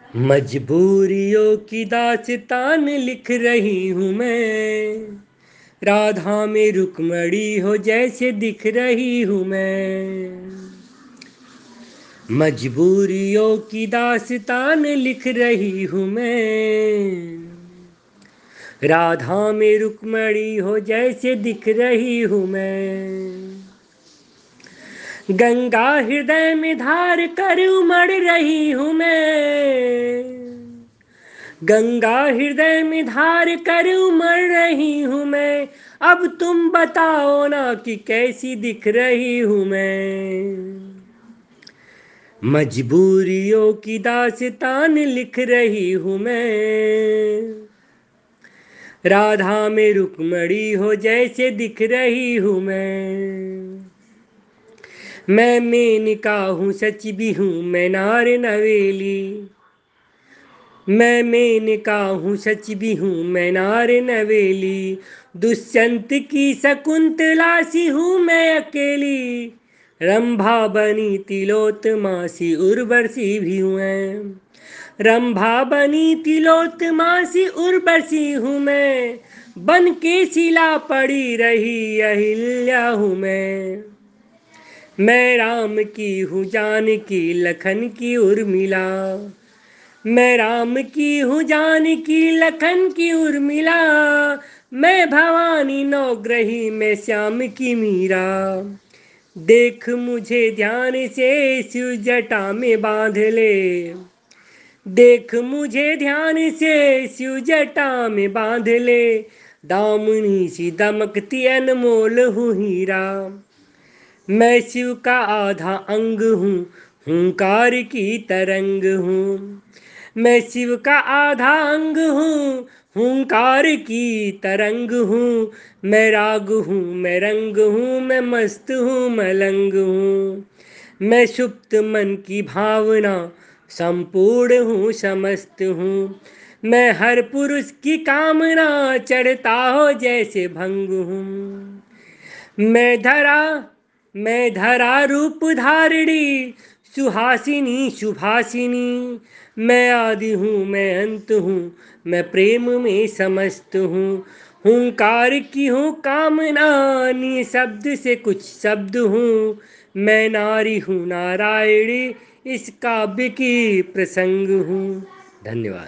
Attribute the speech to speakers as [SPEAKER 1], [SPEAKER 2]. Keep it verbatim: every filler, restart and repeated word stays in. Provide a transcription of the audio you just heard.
[SPEAKER 1] मजबूरियों की दास्तान लिख रही हूँ मैं, राधा में रुक्मणी हो जैसे दिख रही हूँ मैं। मजबूरियों की दास्तान लिख रही हूँ मैं, राधा में रुक्मणी हो जैसे दिख रही हूँ मैं। गंगा हृदय में धार कर उमड़ रही हूँ मैं, गंगा हृदय में धार कर उमड़ रही हूँ मैं। अब तुम बताओ ना कि कैसी दिख रही हूँ मैं। मजबूरियों की दास्तान लिख रही हूँ मैं, राधा में रुक्मणी हो जैसे दिख रही हूँ मैं। मैं मेनका हूँ सच भी हूँ मैं नार नवेली, मैं मेनका हूँ सच भी हूँ मैं नार नवेली। दुष्यंत की शकुंतला सी हूँ मैं अकेली, रंभा बनी तिलोत्तमा सी उर्वशी भी हूँ मैं। रंभा बनी तिलोत्तमा सी उर्वशी हूँ मैं, बन के शिला पड़ी रही अहिल्या हूँ मैं। मैं राम की हूँ जानकी लखन की उर्मिला, मैं राम की हूँ जानकी लखन की उर्मिला। मैं भवानी नवग्रही मैं श्याम की मीरा, देख मुझे ध्यान से शिव जटा में बांध ले। देख मुझे ध्यान से शिव जटा में बांध ले, दामिनी सी दमकती अनमोल हूँ हीरा। मैं शिव का आधा अंग हूँ हुंकार की तरंग हूँ, मैं शिव का आधा अंग हूँ हुंकार की तरंग हूँ। मैं राग हूँ मैं रंग हूँ मैं मस्त हूँ मलंग हूँ। मैं सुप्त मन की भावना संपूर्ण हूँ समस्त हूँ, मैं हर पुरुष की कामना चढ़ता हो जैसे भंग हूँ। मैं धरा मैं धरा रूप धारिणी सुहासिनी शुभासिनी, मैं आदि हूँ मैं अंत हूँ मैं प्रेम में समस्त हूँ। हुंकार की हूँ कामना नी शब्द से कुछ शब्द हूँ, मैं नारी हूँ नारायणी इस काव्य की प्रसंग हूँ। धन्यवाद।